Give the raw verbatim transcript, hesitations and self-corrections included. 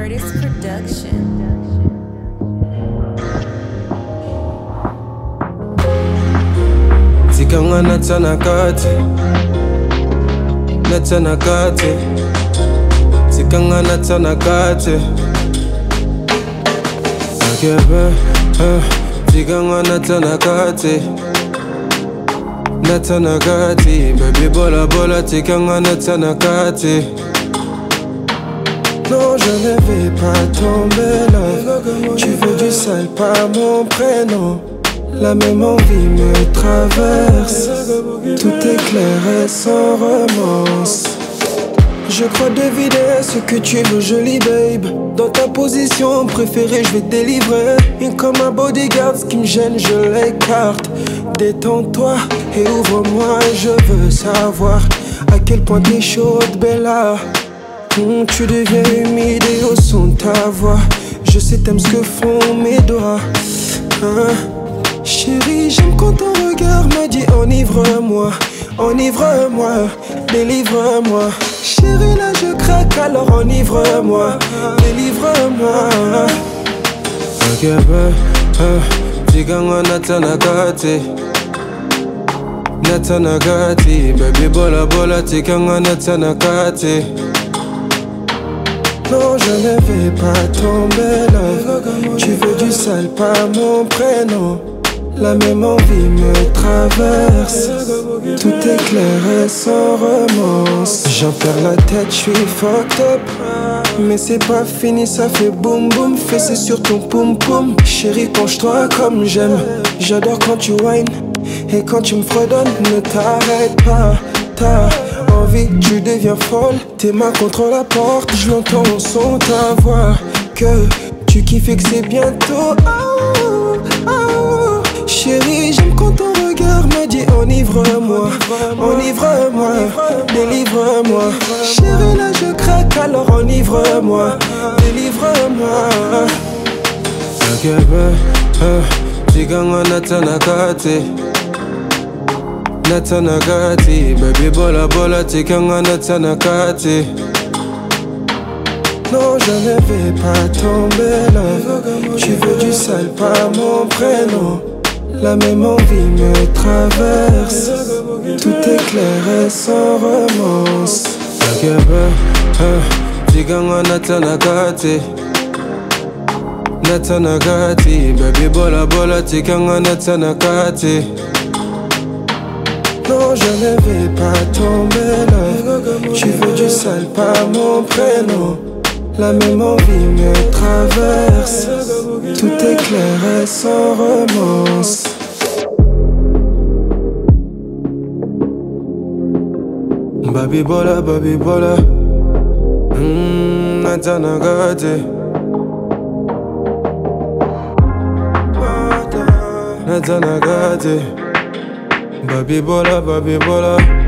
Curtis Production. Zikanga natsana kati, natsana kati. Zikanga natsana kati. Akebe, eh. Zikanga natsana kati, natsana kati. Baby bola bola, zikanga natsana kati. Non, je ne vais pas tomber là. Tu veux du sale, pas mon prénom. La même envie me traverse. Tout est clair et sans romance. Je crois deviner ce que tu veux, jolie babe. Dans ta position préférée, je vais te délivrer. Et comme un bodyguard, ce qui me gêne, je l'écarte. Détends-toi et ouvre-moi, je veux savoir à quel point t'es chaude, Bella. Mmh, tu deviens humide et au son de ta voix. Je sais t'aimes ce que font mes doigts. Hein? Chérie, j'aime quand ton regard me dit enivre-moi, enivre-moi, délivre-moi. Chérie, là je craque, alors enivre-moi, délivre-moi. Akebe, eh, zikanga natsana kati, natsana kati. Baby bola bola, zikanga natsana kati. Non, je ne vais pas tomber là. Tu veux du sale, pas mon prénom. La même envie me traverse. Tout est clair et sans romance. J'en perds la tête, je suis fucked up. Mais c'est pas fini, ça fait boum boum. Fessé sur ton poum poum. Chérie, penche-toi comme j'aime. J'adore quand tu whines et quand tu me fredonnes. Ne t'arrête pas, t'as envie, tu deviens folle. Tes mains contre la porte, je l'entends au son de ta voix. Que tu kiffes et que c'est bientôt. Oh, oh. Chérie, j'aime quand ton regard me dit enivre-moi, enivre-moi, délivre-moi. Chérie, là je craque, alors enivre-moi, délivre-moi. Akebe, eh, zikanga natsana kati, natsana kati. Baby bola bola, zikanga natsana kati. Non, je ne vais pas tomber là. Tu veux du sale, pas mon prénom. La même envie me traverse. Tout est clair et sans romance. Akebe, eh, zikanga natsana kati, natsana kati. Baby bola bola, zikanga natsana kati. Non, je ne vais pas tomber là. Tu veux du sale, pas mon prénom. La même envie me traverse. Tout est clair et sans romance. Baby bola, baby bola. Mmm, natsana kati, natsana kati. Baby bola, baby bola.